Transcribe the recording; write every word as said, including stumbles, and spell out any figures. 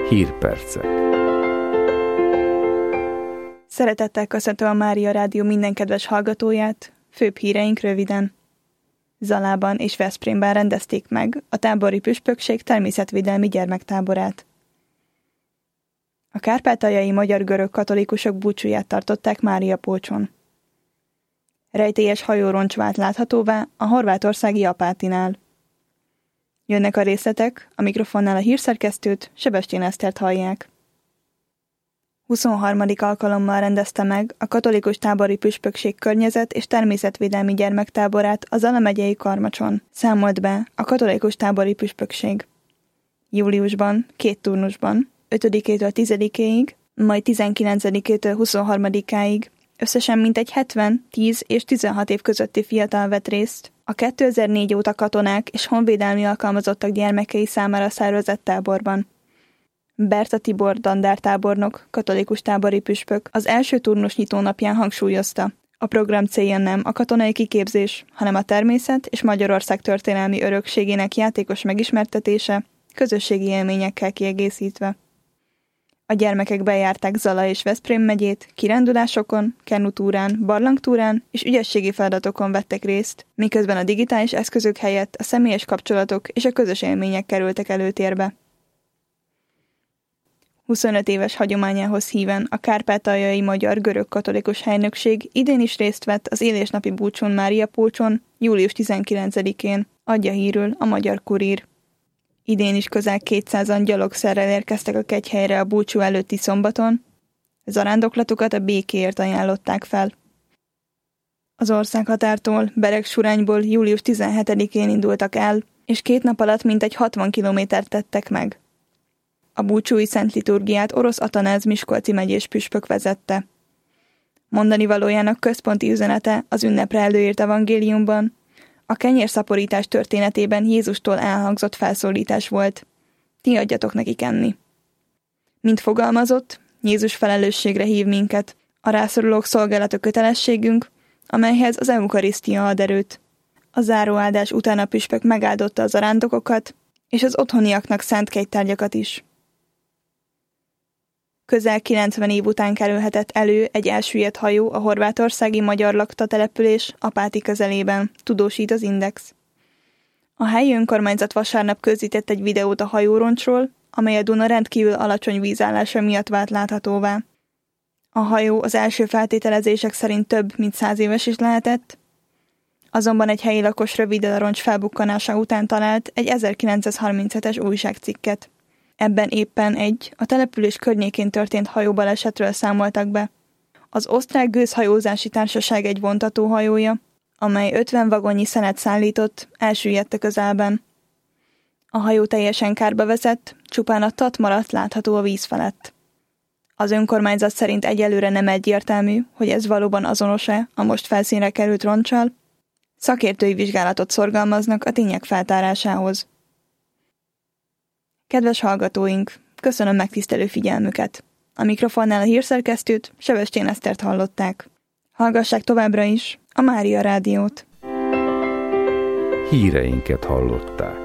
Hírpercek. Szeretettel köszöntöm a Mária Rádió minden kedves hallgatóját, főbb híreink röviden. Zalában és Veszprémben rendezték meg a tábori püspökség természetvédelmi gyermektáborát. A kárpátaljai magyar-görög katolikusok búcsúját tartották Máriapolcson. Rejtélyes hajóroncs vált láthatóvá a horvátországi Apátinál. Jönnek a részletek, a mikrofonnál a hírszerkesztőt, Sebestyén Esztert hallják. huszonharmadik alkalommal rendezte meg a katolikus tábori püspökség környezet- és természetvédelmi gyermektáborát a Zala megyei Karmacson, számolt be a katolikus tábori püspökség. Júliusban, két turnusban, ötödikétől tizedikéig, majd tizenkilencedikétől huszonharmadikáig összesen mintegy hetven, tíz és tizenhat év közötti fiatal vett részt a kétezer-négy óta katonák és honvédelmi alkalmazottak gyermekei számára szervezett táborban. Berta Tibor dandártábornok, katolikus tábori püspök az első turnus nyitó napján hangsúlyozta, a program célja nem a katonai kiképzés, hanem a természet és Magyarország történelmi örökségének játékos megismertetése, közösségi élményekkel kiegészítve. A gyermekek bejárták Zala és Veszprém megyét, kirándulásokon, kenutúrán, barlangtúrán és ügyességi feladatokon vettek részt, miközben a digitális eszközök helyett a személyes kapcsolatok és a közös élmények kerültek előtérbe. huszonöt éves hagyományához híven a kárpátaljai magyar-görög katolikus helynökség idén is részt vett az élésnapi búcsún Máriapolcson, július tizenkilencedikén, adja hírül a Magyar Kurír. Idén is közel kétszázan gyalogszerrel érkeztek a kegyhelyre a búcsú előtti szombaton, zarándoklatukat a békéért ajánlották fel. Az országhatártól, Beregsurányból július tizenhetedikén indultak el, és két nap alatt mintegy hatvan kilométert tettek meg. A búcsúi szent liturgiát Orosz Atanáz miskolci megyés püspök vezette. Mondani valójának központi üzenete az ünnepre előírt evangéliumban a kenyérszaporítás történetében Jézustól elhangzott felszólítás volt. Ti adjatok nekik enni. Mint fogalmazott, Jézus felelősségre hív minket, a rászorulók szolgálata kötelességünk, amelyhez az eukarisztia ad erőt. A záróáldás után a püspök megáldotta az zarándokokat, és az otthoniaknak szánt kegytárgyakat is. Közel kilencven év után kerülhetett elő egy elsüllyedt hajó a horvátországi magyar lakta település Apáti közelében, tudósít az Index. A helyi önkormányzat vasárnap közzétett egy videót a hajóroncsról, amely a Duna rendkívül alacsony vízállása miatt vált láthatóvá. A hajó az első feltételezések szerint több mint száz éves is lehetett, azonban egy helyi lakos röviddel a roncs felbukkanása után talált egy ezerkilencszázharminchetes újságcikket. Ebben éppen egy, a település környékén történt hajóbalesetről számoltak be. Az osztrák gőzhajózási társaság egy vontatóhajója, amely ötven vagonnyi szenet szállított, elsüllyedt a közelben. A hajó teljesen kárba veszett, csupán a tat maradt látható a víz felett. Az önkormányzat szerint egyelőre nem egyértelmű, hogy ez valóban azonos-e a most felszínre került roncsal. Szakértői vizsgálatot szorgalmaznak a tények feltárásához. Kedves hallgatóink, köszönöm megtisztelő figyelmüket. A mikrofonnál a hírszerkesztőt, Sebestyén Esztert hallották. Hallgassák továbbra is a Mária Rádiót. Híreinket hallották.